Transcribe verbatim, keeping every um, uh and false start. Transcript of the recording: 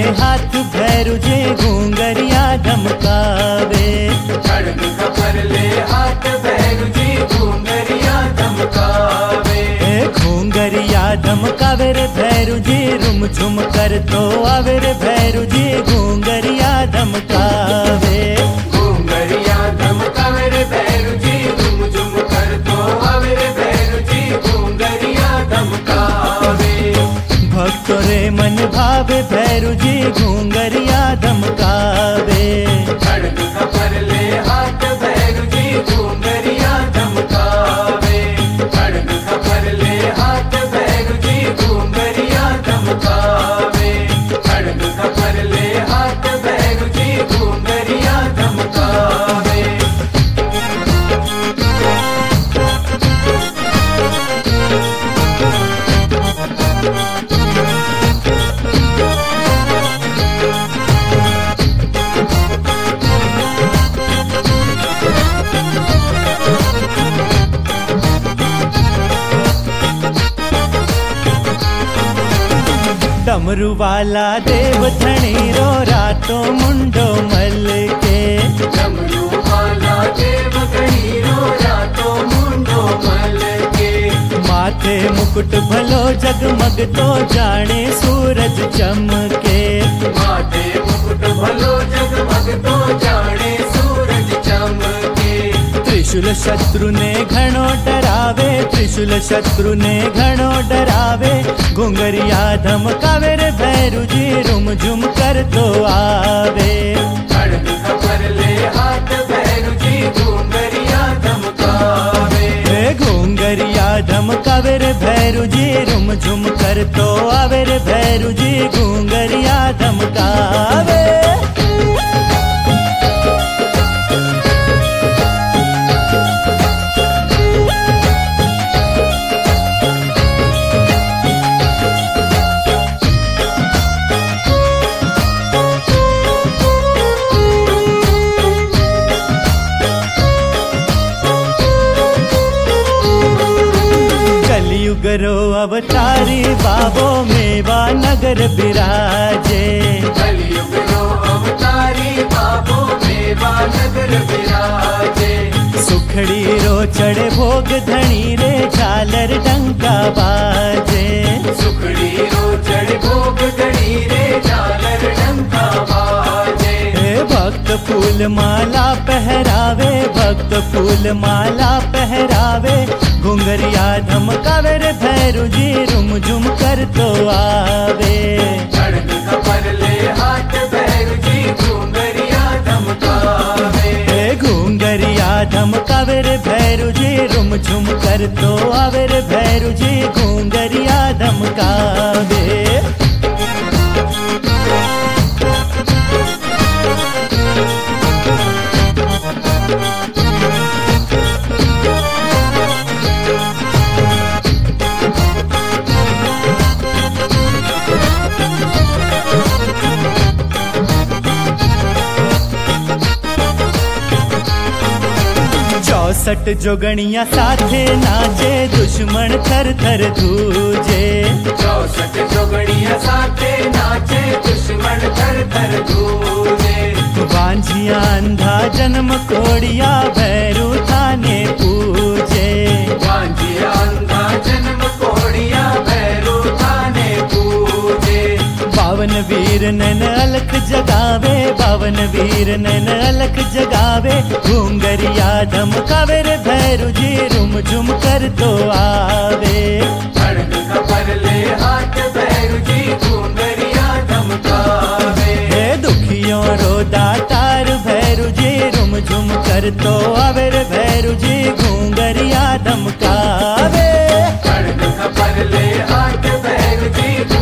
हाथ भैरू जी घूंगरिया धमकावे। खड़ग खपर ले हाथ भैरू जी घूंगरिया धमकावे। घूंगरिया धमकावे रे भैरू जी रुम झुम कर तो आवे रे भैरू जी घूंगरिया धमकावे। घूंगरिया धमकावे रे भैरू जी रुम झुम कर तो आवे रे भैरू जी घूंगरिया धमकावे। भक्तों रे मन भावे भैरू जी घूंगरिया धमकावे। खड़ग खपर ले हाथ भैरू जी घूंगरिया धमकावे। खड़ग खपर ले हाथ भैरू जी घूंगरिया धमकावे। खड़ग खपर ले हाथ भैरू जी घूंगरिया धमकावे। डमरू वाला देव धणीरो रातों मुंडो मल के। डमरू वाला देव धणीरो रातों मुंडो मल के। माथे मुकुट भलो जगमग तो जाने सूरज चमके। माथे मुकुट भलो जगमग तो जाने सूरज चमके। त्रिशूल शत्रु ने घणो डरावे। त्रिशूल शत्रु ने घणो डरावे। घुंगरिया धमकावे रे भैरू जी रुम झुम कर तो आवे। खड़ग खपर ले हाथ भैरू जी घूंगरिया धमकावे। घुंगरिया धमकावे रे भैरू जी रुम झुम कर तो आवे रे भैरू जी घुंगरिया धमकावे। कलियुगरो अवतारी बाबो मेवा नगर बिराजे। कलियुगरो अवतारी बाबो मेवा नगर बिराजे। सुखड़ी रो चढ़े भोग धनी रे झालर डंका बाजे। सुखड़ी रो चढ़ भोग धनी रे झालर डंका बाजे। भक्त फूल माला पहरावे। भक्त फूल माला पहरावे। घुंगरिया धमकावे रे भैरू जी रुम झुम कर तो आवे। खड़ग खपर ले हाथ भैरू जी घूंगरिया धमकावे। घुंगरिया धमकावे रे भैरू जी रुम झुम कर तो आवे रे भैरू जी घुंगरिया धमकावे। चौसठ जोगणिया साथे नाचे दुश्मन थर थर धूजे। चौसठ जोगणिया साथे नाचे दुश्मन थर थर धूजे। बांझिया अंधा जन्म कोड़िया भैरू थाने पूजे। बांझिया अंधा जन्म कोड़िया भैरू थाने पूजे। बावन वीर नैन अलख जगावे। बावन वीर नैन अलख जगावे। घुंगरिया धमकावे रे भैरू जी रुम झुम कर तो आवे। खड़ग खपर ले हाथ भैरू जी घूंगरिया धमकावे। दुखियों रो दातार भैरू जी रुम झुम कर तो आवे रे भैरू जी घुंगरिया धमकावे। खड़ग खपर ले हाथ भैरू जी